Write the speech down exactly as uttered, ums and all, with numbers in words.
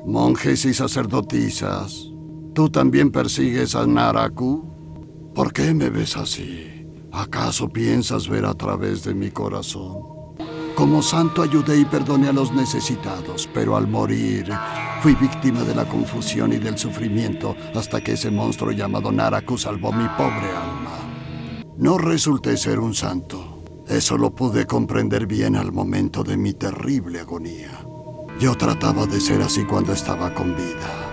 Monjes y sacerdotisas, ¿tú también persigues a Naraku? ¿Por qué me ves así? ¿Acaso piensas ver a través de mi corazón? Como santo ayudé y perdoné a los necesitados, pero al morir fui víctima de la confusión y del sufrimiento hasta que ese monstruo llamado Naraku salvó mi pobre alma. No resulté ser un santo. Eso lo pude comprender bien al momento de mi terrible agonía. Yo trataba de ser así cuando estaba con vida.